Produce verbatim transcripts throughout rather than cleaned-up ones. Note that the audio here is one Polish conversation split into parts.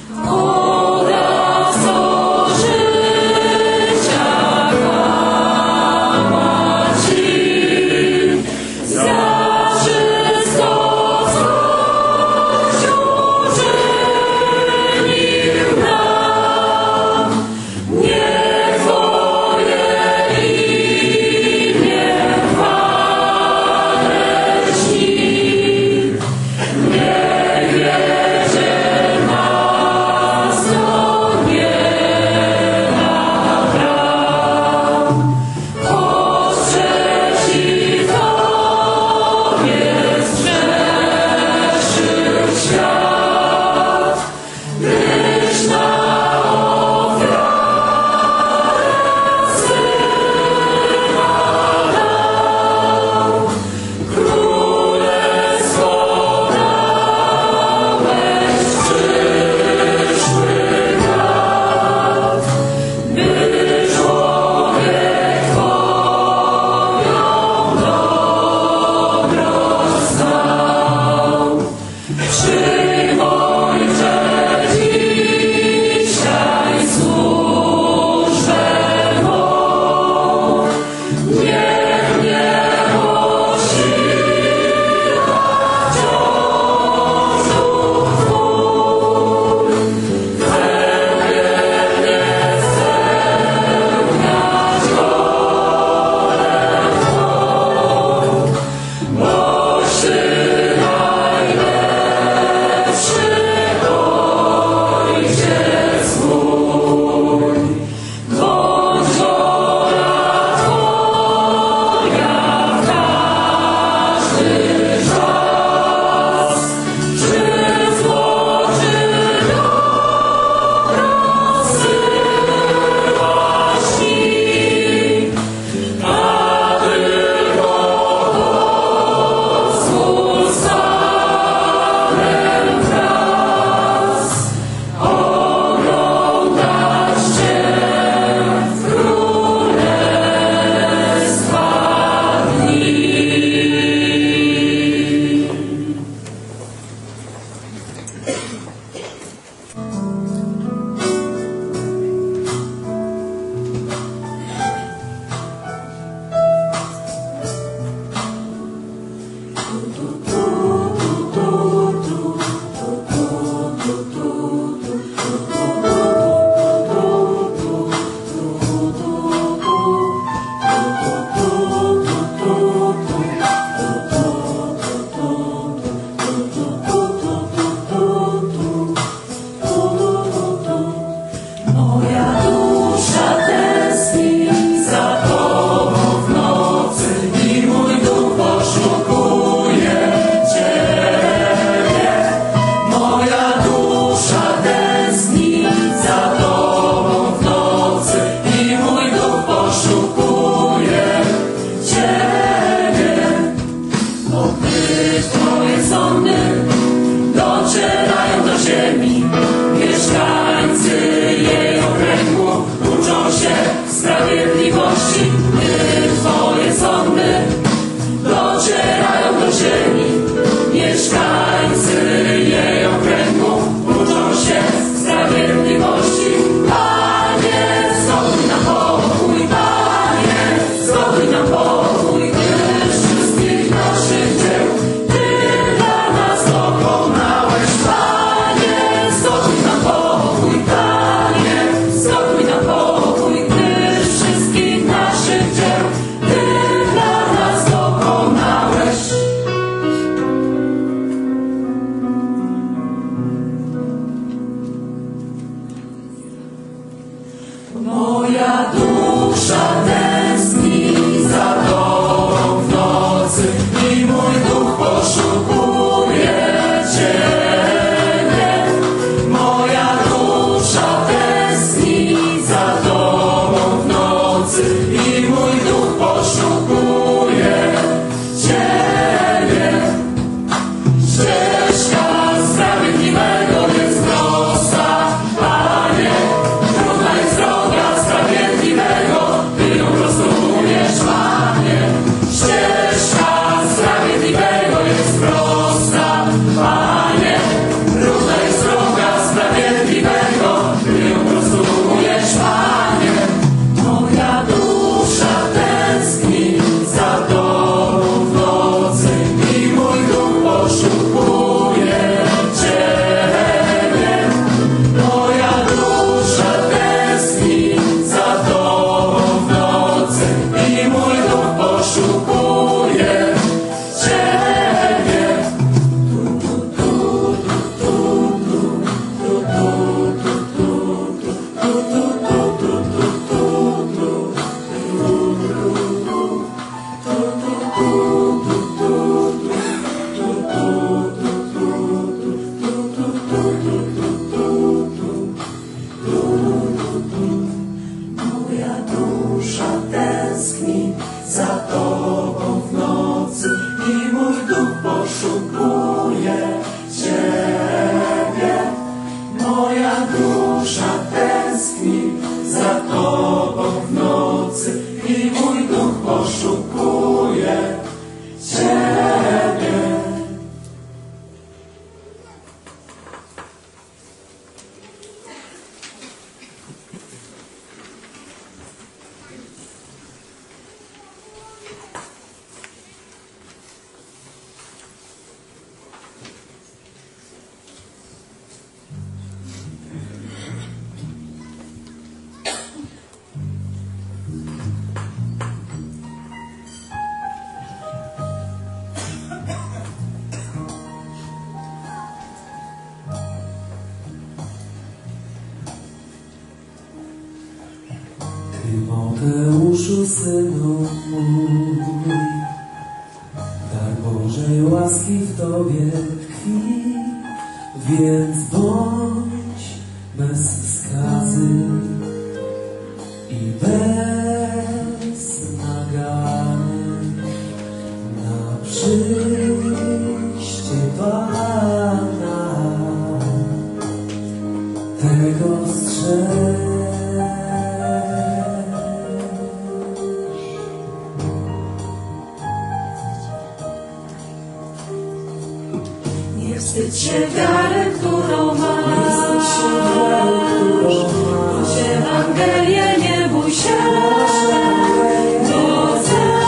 Panie, trudna jest droga sprawiedliwego, wyją Tymoteuszu, synu mój, dar Bożej łaski w Tobie tkwi, więc bądź bez skazy i bez nagany na przyjście Pana. Tego strzeż. Nie wstydź się wiary, którą masz, choć Ewangelię nie bój się, bo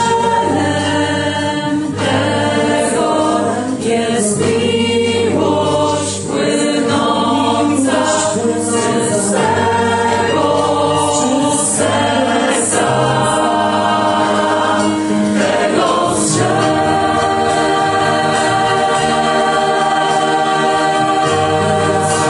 celem tego jest miłość płynąca z czystego serca. Tego strzeż.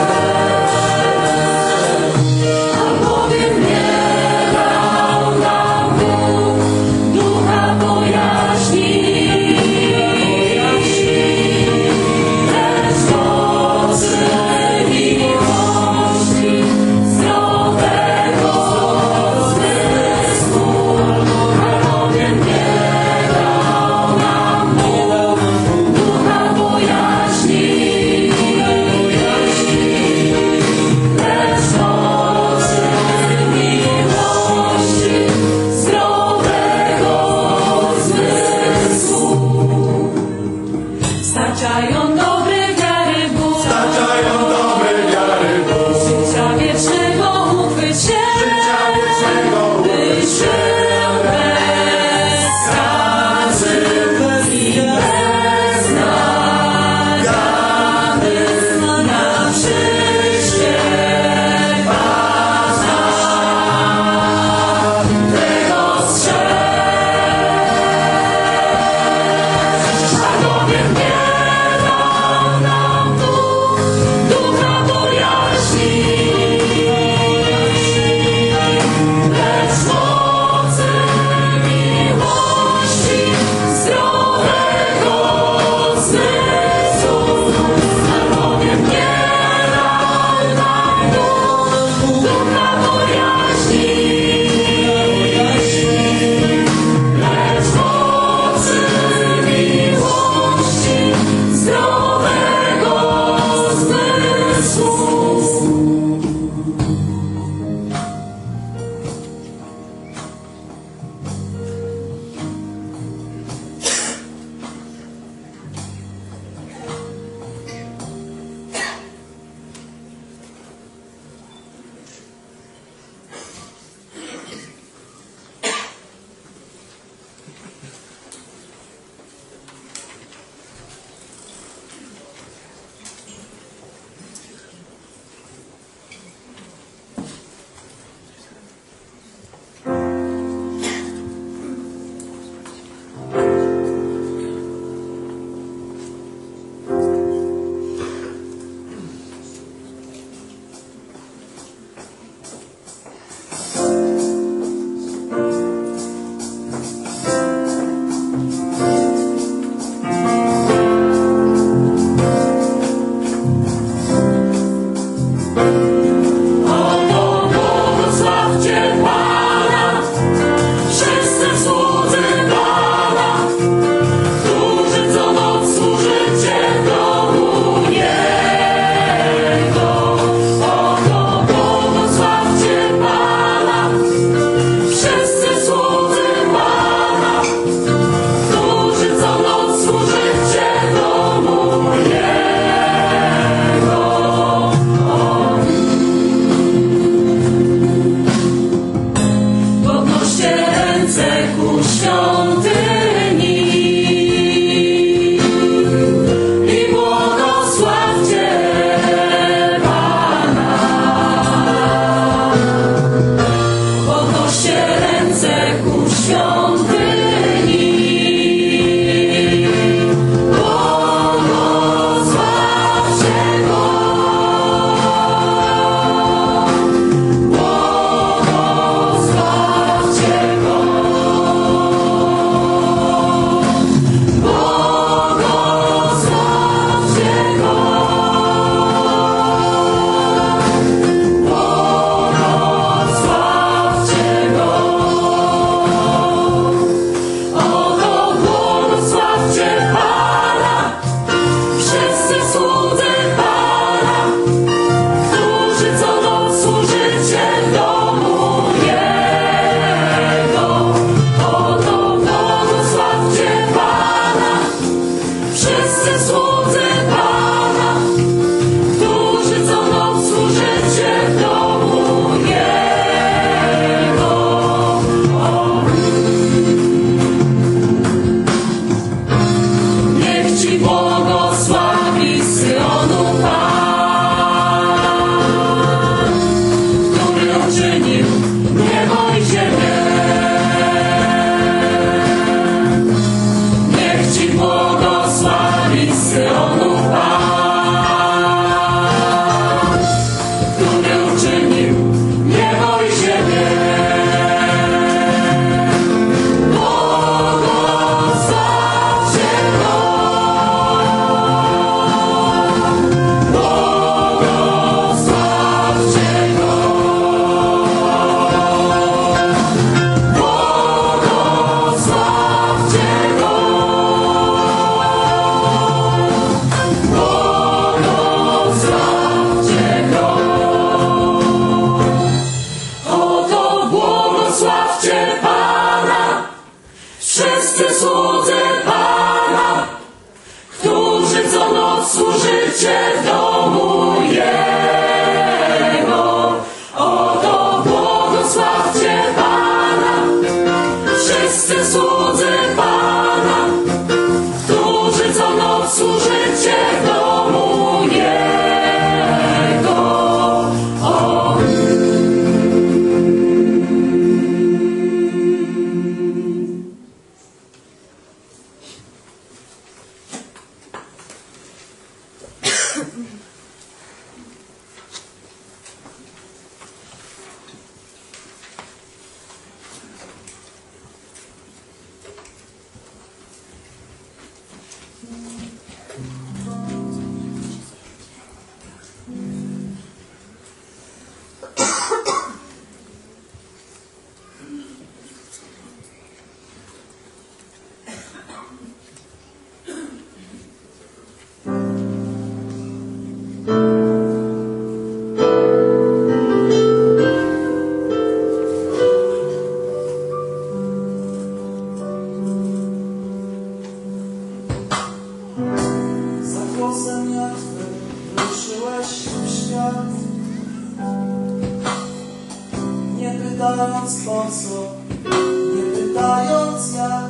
pytając po co, nie pytając jak.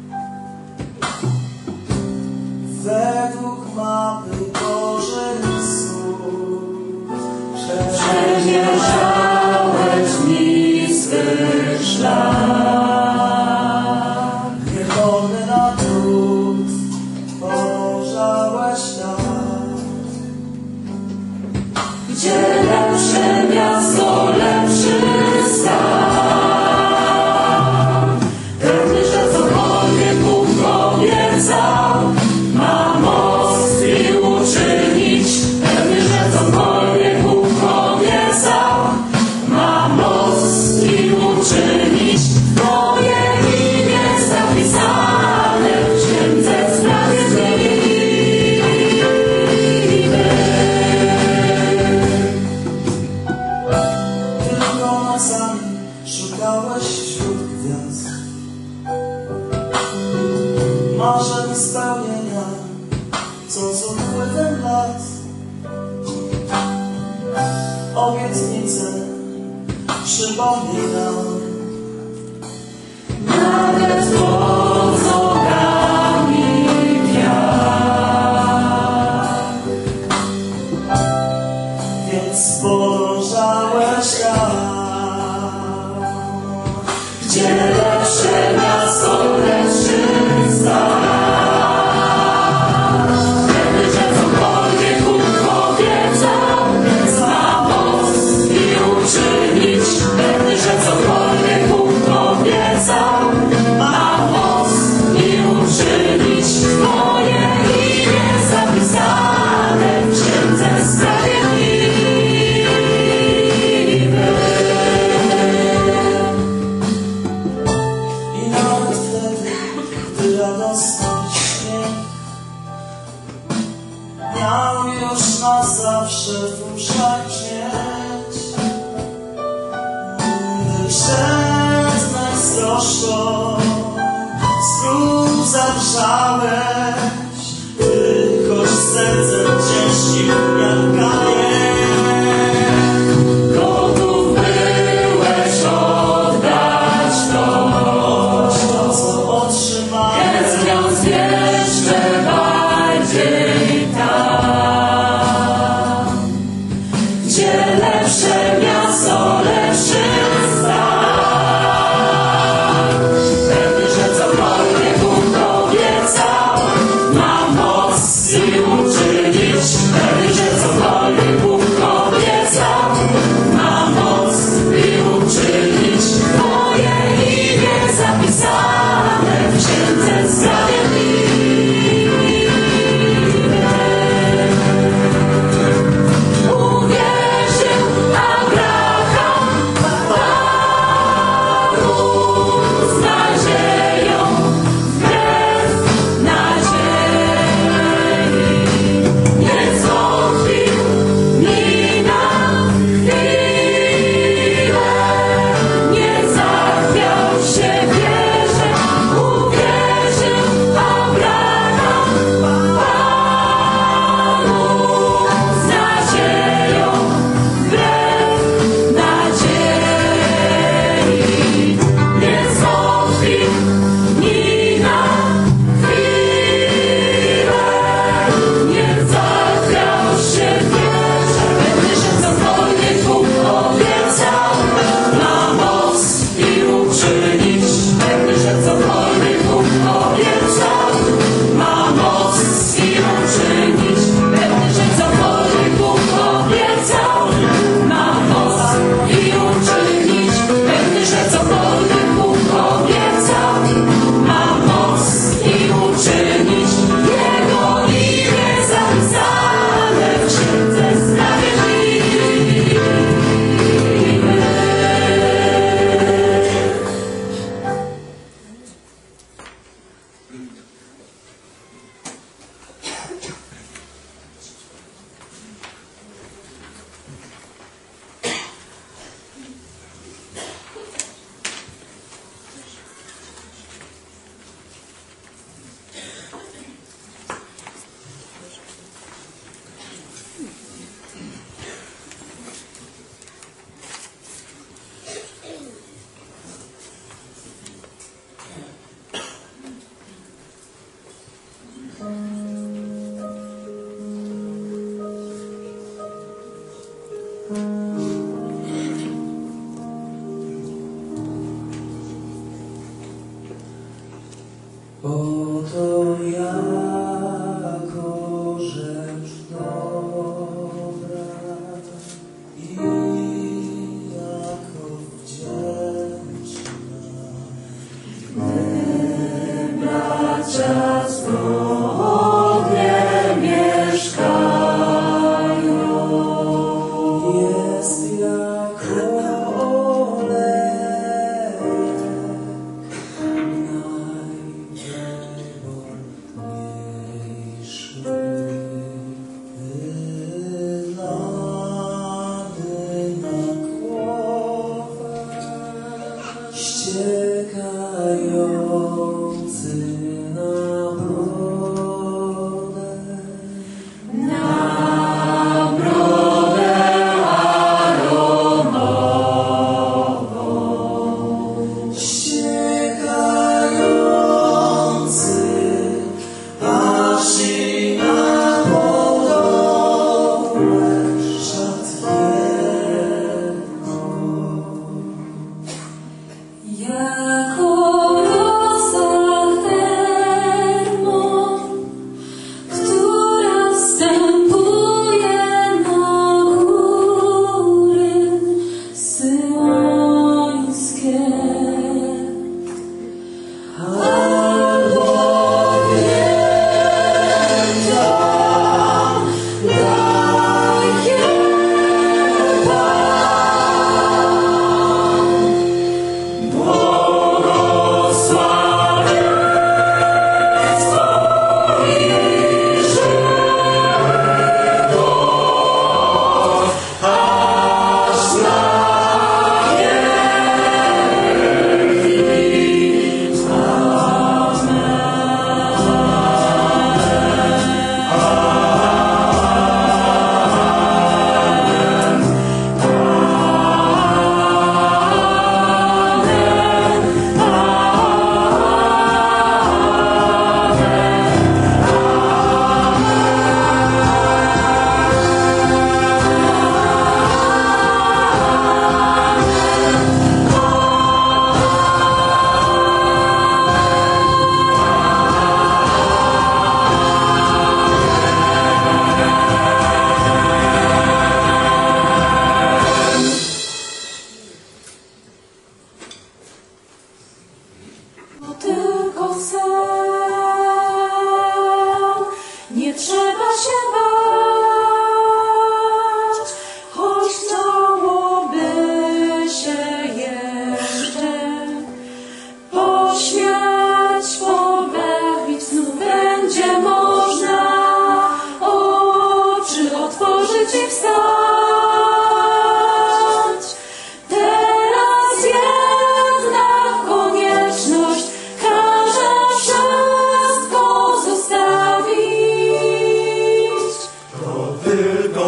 Według mapy Bożych słów przemierzałeś mi swych szlak. niewolny na trud położałeś tak. Gdzie lepsze miasto, lepszy stan. Pewny, że cokolwiek Bóg obiecał, ma moc i uczynić. Pewny, że cokolwiek Bóg obiecał, ma moc i uczynić. Moje imię zapisane w księdze Tylko nocami szukałeś wśród gwiazd marzeń spełnienia, co z upływem lat obietnice przypomina. nawet pod nogami wiatr. Więc podążałeś tam, Gdzie lepsze miasto, lepszy stan. Pewny, że cokolwiek Bóg obiecał, ma moc i uczynić. Pewny, że cokolwiek Bóg obiecał, ma moc i uczynić. Moje imię zapisane w księdze sprawiedliwej. na brodę. Na brodę Aaronową. Ściekający aż i na podłogę szat jedno. Jako rosa termo, która wstępuje na góry syłońskie. Albo wielka daje Pan. Błogosławieństwo i żywot, aż na wieki. To tylko sen, nie trzeba się bać, choć chciałoby się jeszcze pośmiać, pobawić, znów będzie można oczy otworzyć i wstać. Teraz jednak konieczność każe wszystko zostawić. To tylko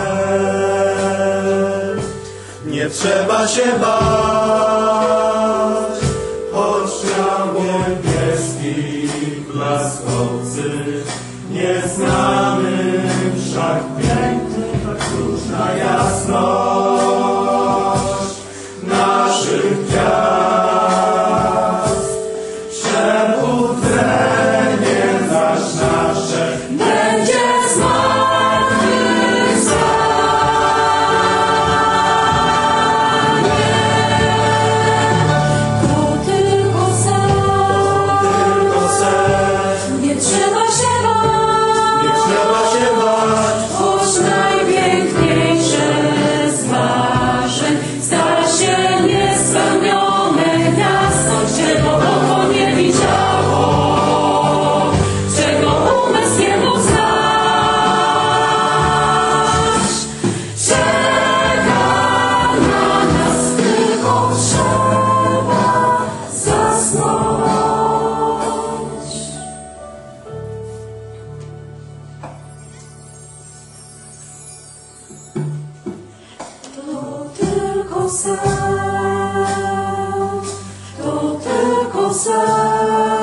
sen, nie trzeba się bać, choć świat niebieskich blask obcych nie znamy, wszak piękny, tak różna jasność naszych gwiazd. Przebudzenie zaś nasze Będzie zmartwychwstanie. To tylko sen, tylko sen, nie trzeba się nie bać, trzeba się bać, choć najpiękniejsze z marzeń stara się niespełnione jasność, czego oko nie widziało, czego umysł nie mógł znać. Czeka na nas, tylko trzeba zasnąć. To tylko sen, to tylko sen.